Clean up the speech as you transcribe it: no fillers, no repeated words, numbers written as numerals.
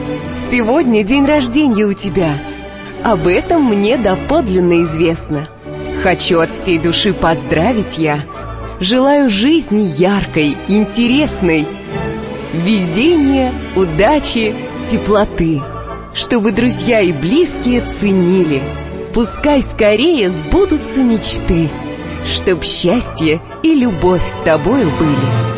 Сегодня день рождения у тебя. Об этом мне доподлинно известно. Хочу от всей души поздравить я. Желаю жизни яркой, интересной, везения, удачи, теплоты, чтобы друзья и близкие ценили. Пускай скорее сбудутся мечты, чтоб счастье и любовь с тобою были.